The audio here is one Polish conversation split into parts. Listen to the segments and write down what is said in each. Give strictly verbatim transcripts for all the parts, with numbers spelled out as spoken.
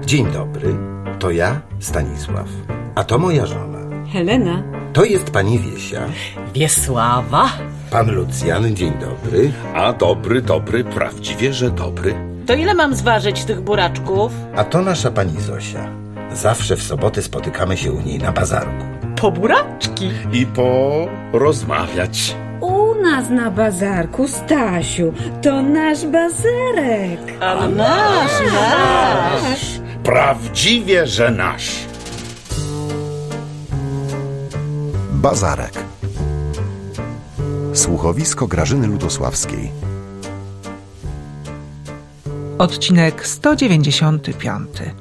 Dzień dobry, to ja, Stanisław, a to moja żona. Helena. To jest pani Wiesia. Wiesława. Pan Lucjan, dzień dobry. A dobry, dobry, prawdziwie, że dobry. To ile mam zważyć tych buraczków? A to nasza pani Zosia. Zawsze w soboty spotykamy się u niej na bazarku. Po buraczki. I porozmawiać. U nas na bazarku, Stasiu, to nasz bazarek. A nasz, nasz. Prawdziwie, że nasz. Bazarek. Słuchowisko Grażyny Ludosławskiej. Odcinek sto dziewięćdziesiąty piąty.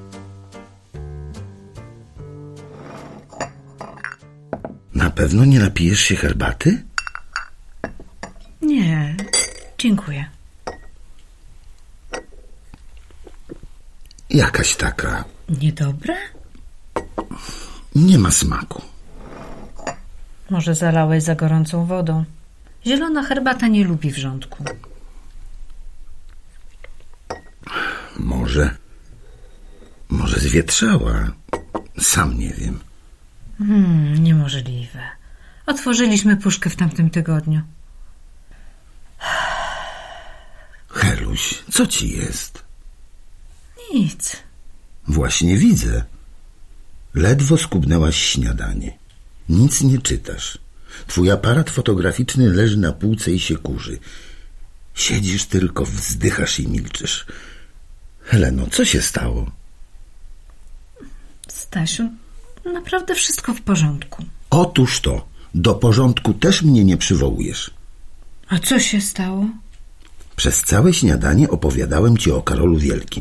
Na pewno nie napijesz się herbaty? Nie, dziękuję. Jakaś taka... Niedobra? Nie ma smaku. Może zalałeś za gorącą wodą. Zielona herbata nie lubi wrzątku. Może... Może zwietrzała. Sam nie wiem. Hmm, niemożliwe. Otworzyliśmy puszkę w tamtym tygodniu. Heluś, co ci jest? Nic. Właśnie widzę. Ledwo skubnęłaś śniadanie. Nic nie czytasz. Twój aparat fotograficzny leży na półce i się kurzy. Siedzisz tylko, wzdychasz i milczysz. Heleno, co się stało? Stasiu, naprawdę wszystko w porządku. Otóż to, do porządku też mnie nie przywołujesz. A co się stało? Przez całe śniadanie opowiadałem ci o Karolu Wielkim.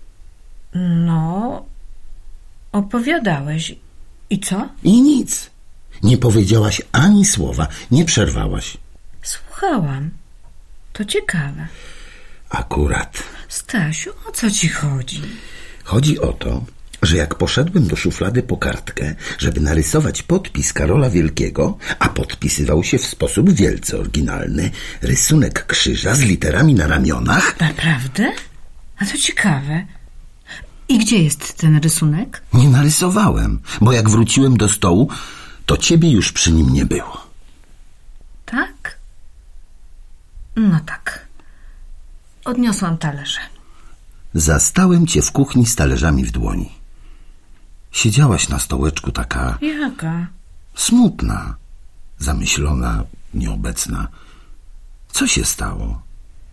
No, opowiadałeś. I co? I nic. Nie powiedziałaś ani słowa, nie przerwałaś. Słuchałam. To ciekawe. Akurat. Stasiu, o co ci chodzi? Chodzi o to, że jak poszedłem do szuflady po kartkę, żeby narysować podpis Karola Wielkiego, a podpisywał się w sposób wielce oryginalny, rysunek krzyża z literami na ramionach... Naprawdę? A to ciekawe. I gdzie jest ten rysunek? Nie narysowałem, bo jak wróciłem do stołu, to ciebie już przy nim nie było. Tak? No tak. Odniosłam talerze. Zastałem cię w kuchni z talerzami w dłoni. Siedziałaś na stołeczku taka... Jaka? Smutna, zamyślona, nieobecna. Co się stało?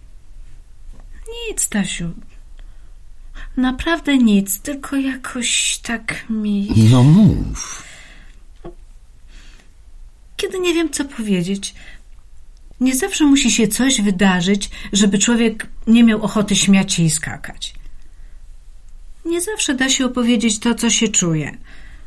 Nic, Stasiu. Naprawdę nic, tylko jakoś tak mi... No mów. Kiedy nie wiem, co powiedzieć. Nie zawsze musi się coś wydarzyć, żeby człowiek nie miał ochoty śmiać się i skakać. Nie zawsze da się opowiedzieć to, co się czuje.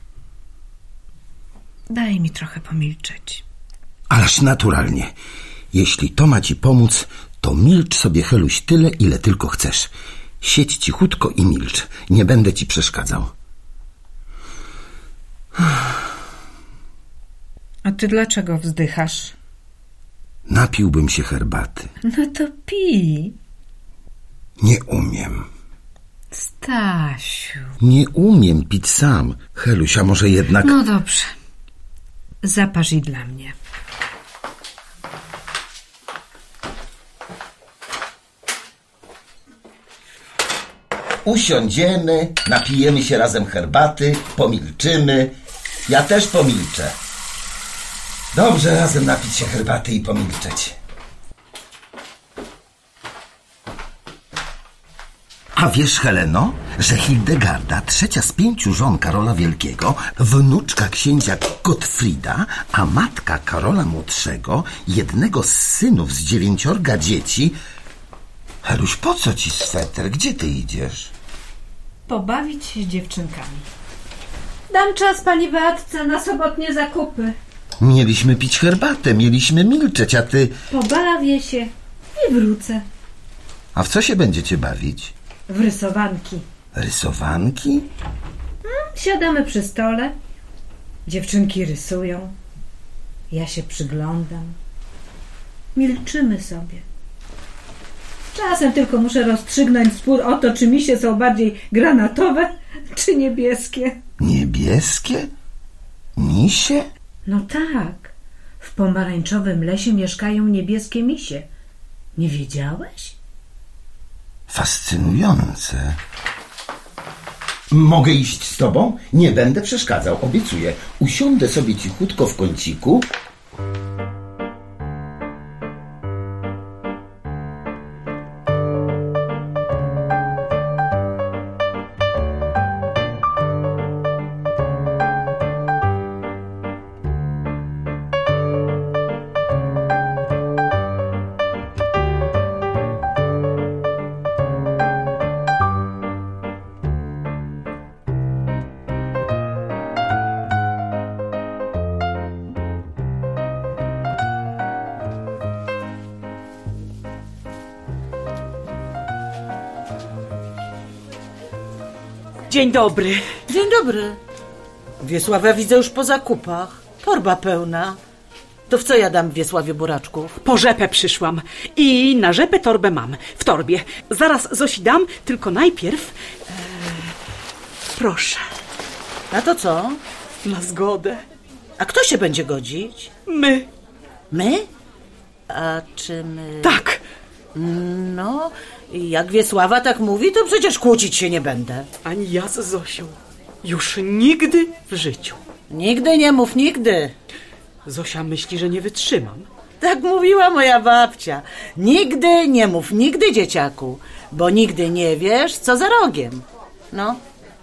Daj mi trochę pomilczeć. Ależ naturalnie. Jeśli to ma ci pomóc, to milcz sobie, Heluś, tyle, ile tylko chcesz. Siedź cichutko i milcz. Nie będę ci przeszkadzał. A ty dlaczego wzdychasz? Napiłbym się herbaty. No to pij. Nie umiem. Stasiu. Nie umiem pić sam. Heluś, a może jednak... No dobrze. Zaparz i dla mnie. Usiądziemy, napijemy się razem herbaty, pomilczymy. Ja też pomilczę. Dobrze razem napić się herbaty i pomilczeć. A wiesz, Heleno, że Hildegarda, trzecia z pięciu żon Karola Wielkiego, wnuczka księcia Gottfrieda, a matka Karola Młodszego, jednego z synów z dziewięciorga dzieci... Heluś, po co ci sweter? Gdzie ty idziesz? Pobawić się z dziewczynkami. Dam czas pani Beatce na sobotnie zakupy. Mieliśmy pić herbatę, mieliśmy milczeć, a ty... Pobawię się i wrócę. A w co się będziecie bawić? W rysowanki. Rysowanki? Hmm, siadamy przy stole. Dziewczynki rysują. Ja się przyglądam. Milczymy sobie. Czasem tylko muszę rozstrzygnąć spór o to, czy misie są bardziej granatowe, Czy niebieskie? Niebieskie? Misie? No tak. W pomarańczowym lesie mieszkają niebieskie misie. Nie wiedziałeś? Fascynujące. Mogę iść z tobą? Nie będę przeszkadzał, obiecuję. Usiądę sobie cichutko w kąciku. Dzień dobry. Dzień dobry. Wiesławia widzę już po zakupach. Torba pełna. To w co ja dam Wiesławie buraczków? Po rzepę przyszłam i na rzepę torbę mam. W torbie. Zaraz Zosi dam, tylko najpierw... E, proszę. A to co? Na zgodę. A kto się będzie godzić? My. My? A czy my... Tak. No, jak Wiesława tak mówi, to przecież kłócić się nie będę. Ani ja z Zosią. Już nigdy w życiu. Nigdy nie mów nigdy. Zosia myśli, że nie wytrzymam. Tak mówiła moja babcia. Nigdy nie mów nigdy, dzieciaku, bo nigdy nie wiesz, co za rogiem. No,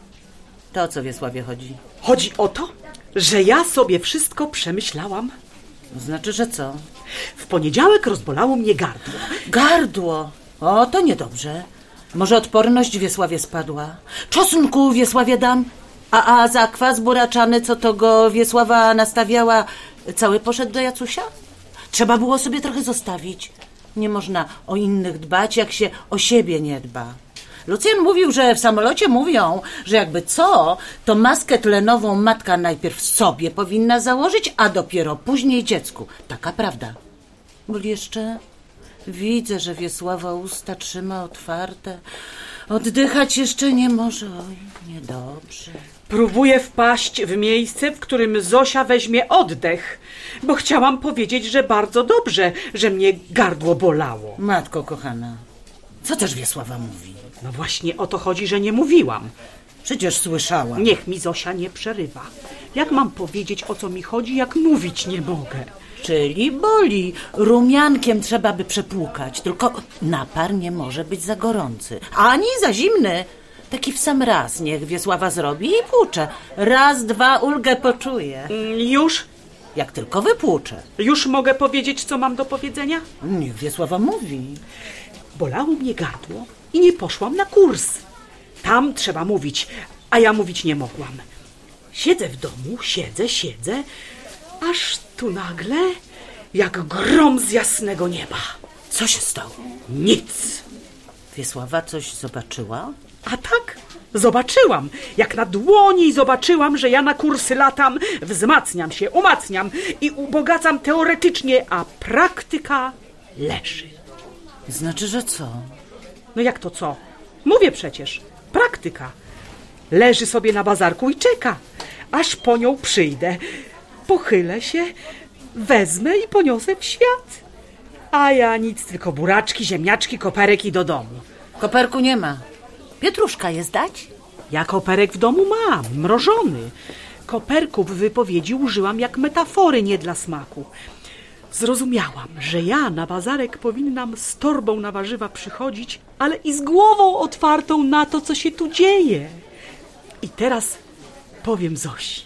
to o co Wiesławie chodzi? Chodzi o to, że ja sobie wszystko przemyślałam. Znaczy, że co? W poniedziałek rozbolało mnie gardło. Gardło? O, to niedobrze. Może odporność Wiesławie spadła? Czosnku Wiesławie dam? A, a zakwas buraczany, co to go Wiesława nastawiała, cały poszedł do Jacusia? Trzeba było sobie trochę zostawić. Nie można o innych dbać, jak się o siebie nie dba. Lucjan mówił, że w samolocie mówią, że jakby co, to maskę tlenową matka najpierw sobie powinna założyć, a dopiero później dziecku. Taka prawda. Bo jeszcze widzę, że Wiesława usta trzyma otwarte. Oddychać jeszcze nie może. Oj, niedobrze. Próbuję wpaść w miejsce, w którym Zosia weźmie oddech, bo chciałam powiedzieć, że bardzo dobrze, że mnie gardło bolało. Matko kochana, co też Wiesława mówi? No właśnie o to chodzi, że nie mówiłam. Przecież słyszałam. Niech mi Zosia nie przerywa. Jak mam powiedzieć, o co mi chodzi, jak mówić nie mogę? Czyli boli. Rumiankiem trzeba by przepłukać, tylko napar nie może być za gorący, ani za zimny. Taki w sam raz niech Wiesława zrobi i płucze. Raz, dwa, ulgę poczuje. Już? Jak tylko wypłucze. Już mogę powiedzieć, co mam do powiedzenia? Niech Wiesława mówi. Bolało mnie gardło i nie poszłam na kurs. Tam trzeba mówić, a ja mówić nie mogłam. Siedzę w domu, siedzę, siedzę, aż tu nagle jak grom z jasnego nieba. Co się stało? Nic. Wiesława coś zobaczyła? A tak, zobaczyłam. Jak na dłoni zobaczyłam, że ja na kursy latam, wzmacniam się, umacniam i ubogacam teoretycznie, a praktyka leży. Znaczy, że co? No jak to co? Mówię przecież. Praktyka. Leży sobie na bazarku i czeka, aż po nią przyjdę. Pochylę się, wezmę i poniosę w świat. A ja nic, tylko buraczki, ziemniaczki, koperek i do domu. Koperku nie ma. Pietruszka jest dać? Ja koperek w domu mam, mrożony. Koperków w wypowiedzi użyłam jak metafory, nie dla smaku. Zrozumiałam, że ja na bazarek powinnam z torbą na warzywa przychodzić, ale i z głową otwartą na to, co się tu dzieje. I teraz powiem Zosi.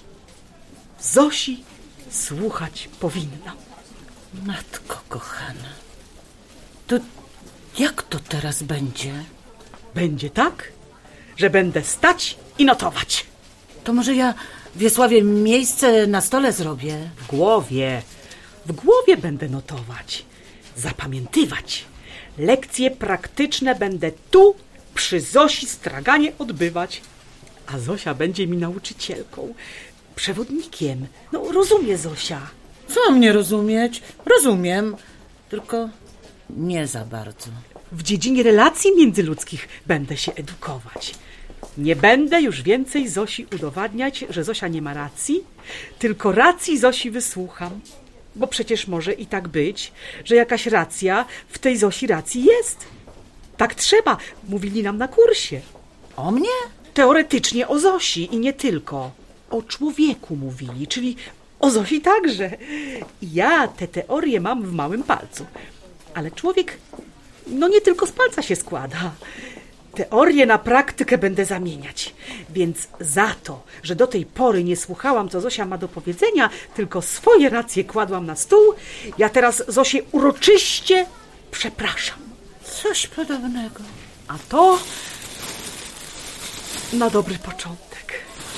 Zosi słuchać powinnam. Matko kochana, to jak to teraz będzie? Będzie tak, że będę stać i notować. To może ja Wiesławie miejsce na stole zrobię? W głowie, w głowie będę notować, zapamiętywać. Lekcje praktyczne będę tu przy Zosi straganie odbywać. A Zosia będzie mi nauczycielką, przewodnikiem. No rozumie Zosia. Co mnie rozumieć? Rozumiem, tylko nie za bardzo. W dziedzinie relacji międzyludzkich będę się edukować. Nie będę już więcej Zosi udowadniać, że Zosia nie ma racji, tylko racji Zosi wysłucham. Bo przecież może i tak być, że jakaś racja w tej Zosi racji jest. Tak trzeba, mówili nam na kursie. O mnie? Teoretycznie o Zosi i nie tylko. O człowieku mówili, czyli o Zosi także. Ja te teorie mam w małym palcu. Ale człowiek, no nie tylko z palca się składa. Teorię na praktykę będę zamieniać. Więc za to, że do tej pory nie słuchałam, co Zosia ma do powiedzenia, tylko swoje racje kładłam na stół, ja teraz Zosię uroczyście przepraszam. Coś podobnego. A to na dobry początek.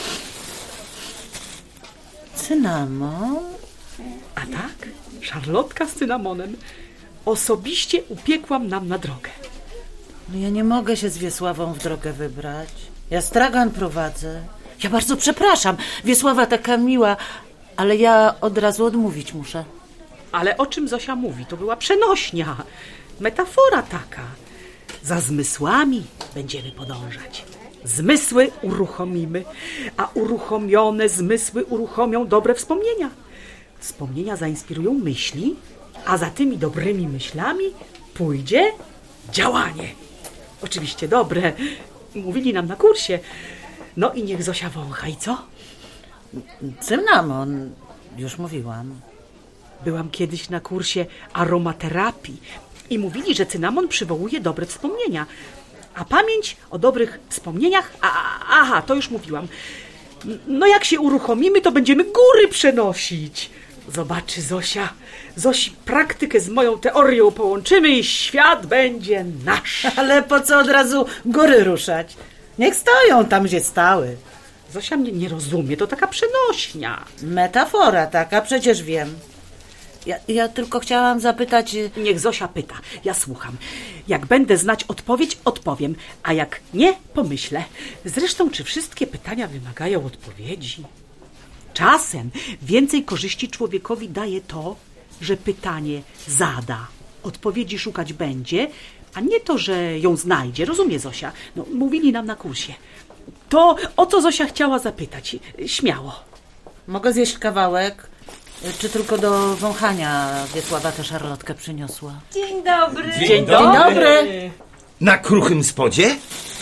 Cynamon? A tak, szarlotka z cynamonem osobiście upiekłam nam na drogę. No ja nie mogę się z Wiesławą w drogę wybrać. Ja stragan prowadzę. Ja bardzo przepraszam. Wiesława taka miła, ale ja od razu odmówić muszę. Ale o czym Zosia mówi? To była przenośnia. Metafora taka. Za zmysłami będziemy podążać. Zmysły uruchomimy, a uruchomione zmysły uruchomią dobre wspomnienia. Wspomnienia zainspirują myśli, a za tymi dobrymi myślami pójdzie działanie. Oczywiście dobre. Mówili nam na kursie. No i niech Zosia wącha. I co? Cynamon, już mówiłam. Byłam kiedyś na kursie aromaterapii i mówili, że cynamon przywołuje dobre wspomnienia. A pamięć o dobrych wspomnieniach... A, aha, to już mówiłam. No jak się uruchomimy, to będziemy góry przenosić. Zobaczy Zosia. Zosi praktykę z moją teorią połączymy i świat będzie nasz. Ale po co od razu góry ruszać? Niech stoją tam, gdzie stały. Zosia mnie nie rozumie, to taka przenośnia. Metafora taka, przecież wiem. Ja, ja tylko chciałam zapytać... Niech Zosia pyta, ja słucham. Jak będę znać odpowiedź, odpowiem, a jak nie, pomyślę. Zresztą, czy wszystkie pytania wymagają odpowiedzi? Czasem więcej korzyści człowiekowi daje to, że pytanie zada, odpowiedzi szukać będzie, a nie to, że ją znajdzie. Rozumie Zosia? No, mówili nam na kursie. To, o co Zosia chciała zapytać. Śmiało. Mogę zjeść kawałek? Czy tylko do wąchania Wiesława tę szarlotkę przyniosła? Dzień dobry. Dzień, Dzień dobry. Na kruchym spodzie?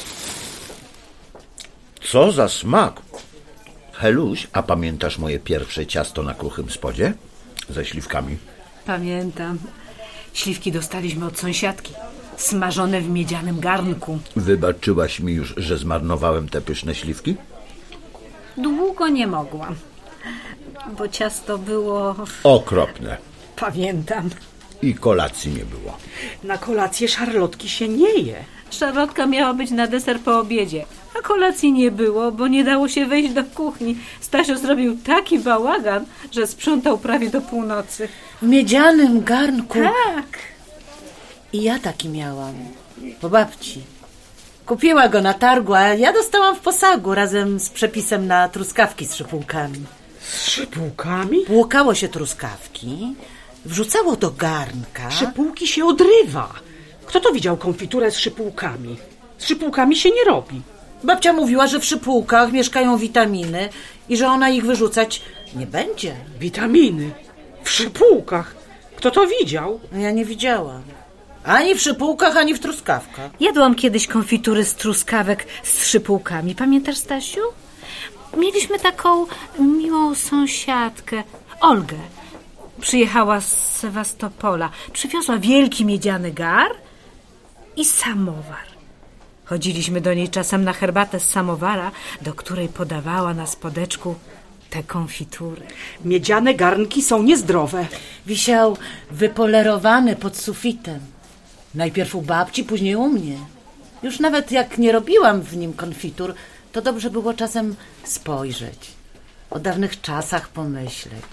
Co za smak! Heluś, a pamiętasz moje pierwsze ciasto na kruchym spodzie? Ze śliwkami. Pamiętam. Śliwki dostaliśmy od sąsiadki. Smażone w miedzianym garnku. Wybaczyłaś mi już, że zmarnowałem te pyszne śliwki? Długo nie mogłam, bo ciasto było... Okropne. Pamiętam. I kolacji nie było. Na kolację szarlotki się nie je. Szarlotka miała być na deser po obiedzie, a kolacji nie było, bo nie dało się wejść do kuchni. Stasio zrobił taki bałagan, że sprzątał prawie do północy. W miedzianym garnku. Tak. I ja taki miałam. Po babci. Kupiła go na targu, a ja dostałam w posagu razem z przepisem na truskawki z szypułkami. Z szypułkami? Płukało się truskawki, wrzucało do garnka. Szypułki się odrywa. Kto to widział konfiturę z szypułkami? Z szypułkami się nie robi. Babcia mówiła, że w szypułkach mieszkają witaminy i że ona ich wyrzucać nie będzie. Witaminy? W szypułkach? Kto to widział? No ja nie widziałam. Ani w szypułkach, ani w truskawkach. Jadłam kiedyś konfitury z truskawek z szypułkami. Pamiętasz, Stasiu? Mieliśmy taką miłą sąsiadkę, Olgę. Przyjechała z Sewastopola. Przywiozła wielki miedziany gar i samowar. Chodziliśmy do niej czasem na herbatę z samowara, do której podawała na spodeczku te konfitury. Miedziane garnki są niezdrowe. Wisiał wypolerowany pod sufitem. Najpierw u babci, później u mnie. Już nawet jak nie robiłam w nim konfitur, to dobrze było czasem spojrzeć. O dawnych czasach pomyśleć.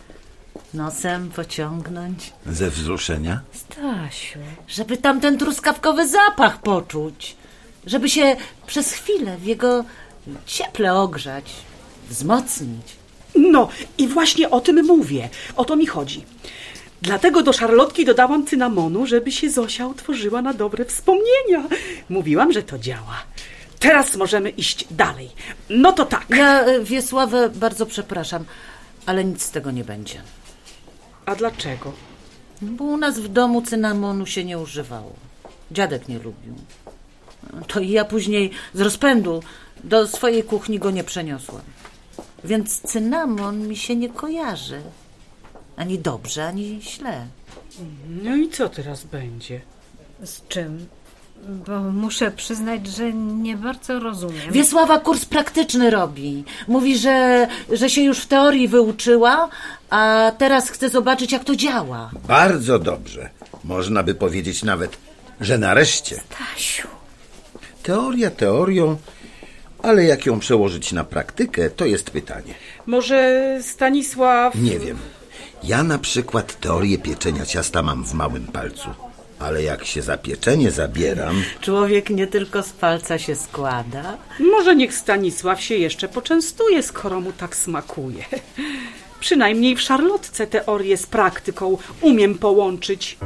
Nosem pociągnąć. Ze wzruszenia? Stasiu. Żeby tam ten truskawkowy zapach poczuć. Żeby się przez chwilę w jego cieple ogrzać. Wzmocnić. No i właśnie o tym mówię. O to mi chodzi. Dlatego do szarlotki dodałam cynamonu, żeby się Zosia otworzyła na dobre wspomnienia. Mówiłam, że to działa. teraz możemy iść dalej. No to tak. Ja y, Wiesławę bardzo przepraszam, ale nic z tego nie będzie. A dlaczego? Bo u nas w domu cynamonu się nie używało. Dziadek nie lubił. To i ja później z rozpędu do swojej kuchni go nie przeniosłam. Więc cynamon mi się nie kojarzy. Ani dobrze, ani źle. No i co teraz będzie? Z czym? Bo muszę przyznać, że nie bardzo rozumiem. Wiesława kurs praktyczny robi. Mówi, że, że się już w teorii wyuczyła, a teraz chce zobaczyć, jak to działa. Bardzo dobrze. Można by powiedzieć nawet, że nareszcie. Stasiu. Teoria teorią, ale jak ją przełożyć na praktykę, to jest pytanie. Może Stanisław... Nie wiem. Ja na przykład teorię pieczenia ciasta mam w małym palcu. Ale jak się za pieczenie zabieram... Człowiek nie tylko z palca się składa. Może niech Stanisław się jeszcze poczęstuje, skoro mu tak smakuje. Przynajmniej w szarlotce teorię z praktyką umiem połączyć.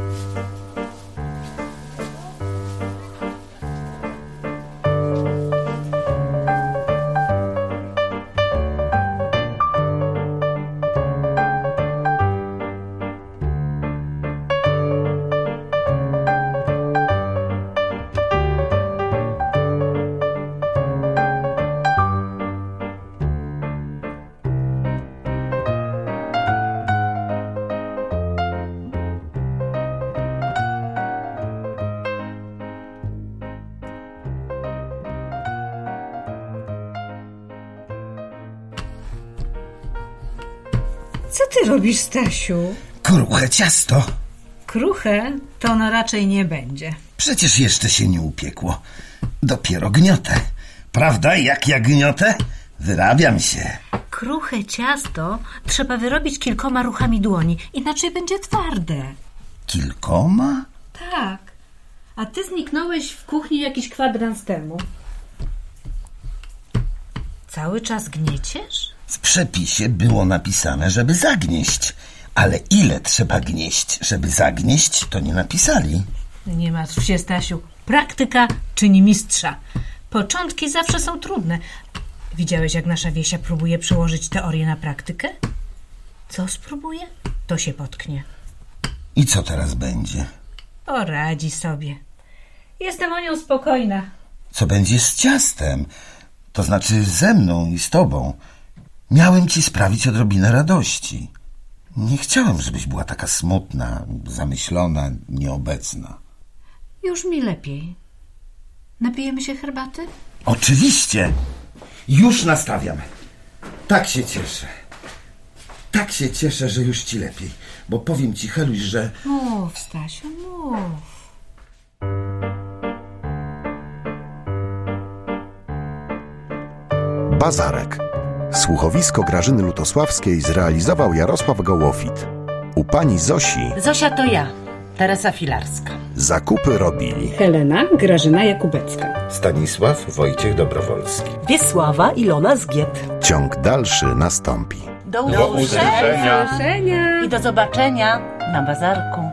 Co ty robisz, Stasiu? Kruche ciasto. Kruche to ono raczej nie będzie. Przecież jeszcze się nie upiekło. Dopiero gniotę. Prawda, jak ja gniotę? Wyrabiam się. Kruche ciasto trzeba wyrobić kilkoma ruchami dłoni, inaczej będzie twarde. Kilkoma? Tak. A ty zniknąłeś w kuchni jakiś kwadrans temu. Cały czas gnieciesz? W przepisie było napisane, żeby zagnieść. Ale ile trzeba gnieść, żeby zagnieść, to nie napisali. Nie martw się, Stasiu. Praktyka czyni mistrza. Początki zawsze są trudne. Widziałeś, jak nasza Wiesia próbuje przełożyć teorię na praktykę? Co spróbuje, to się potknie. I co teraz będzie? Poradzi sobie. Jestem o nią spokojna. Co będzie z ciastem? To znaczy ze mną i z tobą. Miałem ci sprawić odrobinę radości. Nie chciałem, żebyś była taka smutna, zamyślona, nieobecna. Już mi lepiej. Napijemy się herbaty? Oczywiście. Już nastawiam. Tak się cieszę. Tak się cieszę, że już ci lepiej. Bo powiem ci, Heluś, że... Mów, Stasiu, mów. Bazarek. Słuchowisko Grażyny Lutosławskiej zrealizował Jarosław Gołofit. U pani Zosi Zosia to ja, Teresa Filarska. zakupy robili Helena Grażyna Jakubecka. Stanisław Wojciech Dobrowolski. Wiesława Ilona Zgiet. Ciąg dalszy nastąpi. Do Do usłyszenia. I do zobaczenia na bazarku.